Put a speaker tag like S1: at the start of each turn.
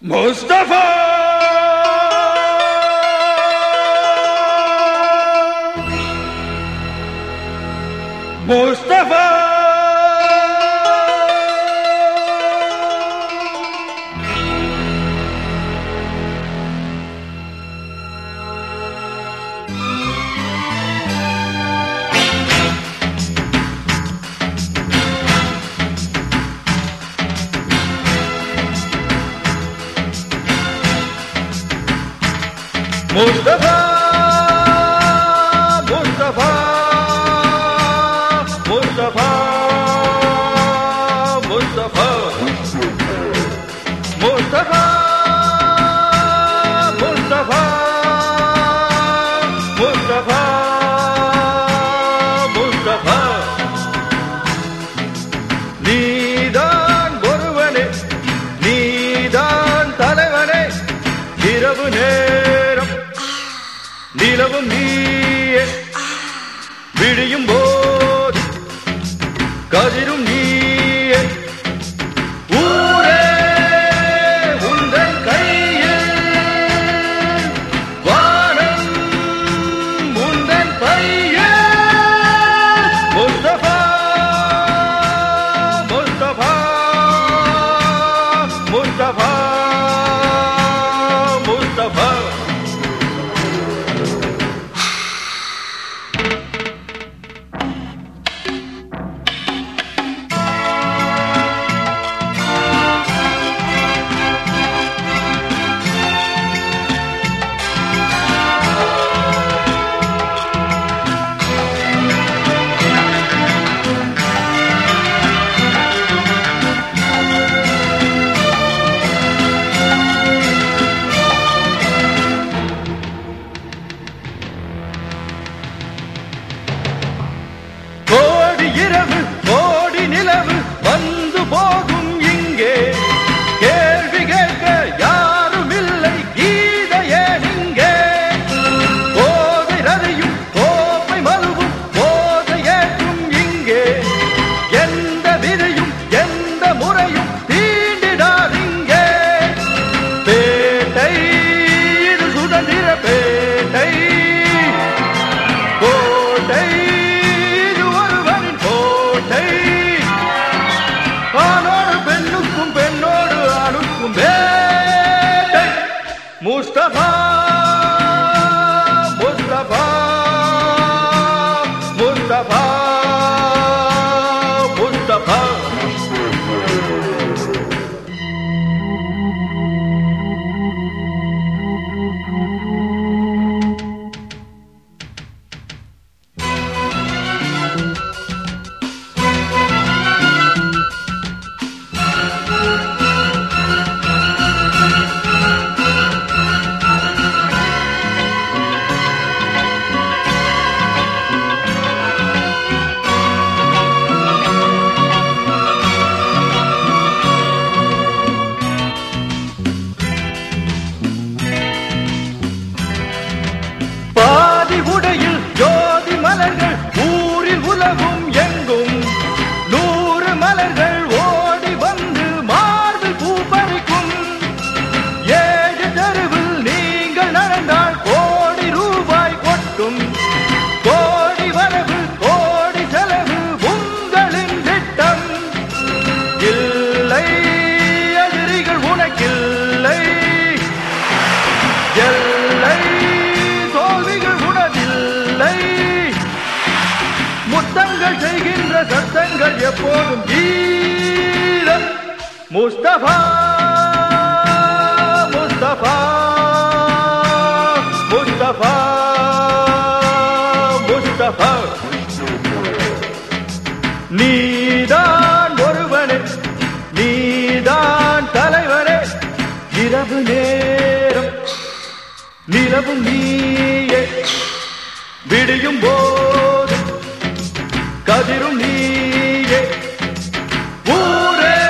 S1: Mustafa! Mustafa! Mustafa, Mustafa, Mustafa, Mustafa, Mustafa, Mustafa, Mustafa, Mustafa. நீதான் ஒருவனே, நீதான் தலைவனே, இரவு நேரம் நிலவும் நீயே, விடியும் போது கதிரும் நீயே, ஊரே உந்தன் கையில், வானம் உந்தன் பையில். முஸ்தபா, முஸ்தபா, முஸ்தபா, முஸ்தபா. கோடி இரவு கோடி நிலவு வந்து போகும் இங்கே, கேள்வி கேட்க யாரும் இல்லை, கீதையே இங்கே. கோதை ரதியும் கோப்பை மழுவும் போதை ஏற்றும் இங்கே, எந்த விதியும் எந்த முறையும் தீண்டிடாதிங்கே. பேட்டை இது சுதந்திர பேட்டை, கோட்டை ஆணோடு பெண்ணுக்கும் பெண்ணோடு ஆணுக்கும் வேட்டை. முஸ்தபா, முஸ்தபா, முஸ்தபா, முஸ்தபா. உடையில் ஜோதி மலர்கள் ஊரில் உலவும் எங்கும், 100 மலர்கள் ஓடி வந்து மார்பில் பூ பறிக்கும். 7 தெருவில் நீங்கள் நடந்தால் கோடி ரூபாய் கொட்டும். கோடி வரவு கோடி செலவு உங்களின் திட்டம். இல்லை எதிரிகள் உனக்கில்லை, எல்லை முத்தங்கள் செய்கின்ற சத்தங்கள் எப்போதும் கீழம். முஸ்தபா, முஸ்தபா, முஸ்தபா, முஸ்தபா. நீதான் ஒருவனே, நீதான் தலைவனே, இரவு நேரம் நிலவும் நீயே, விடியும் போது கதிரும் நீயே, ஊரே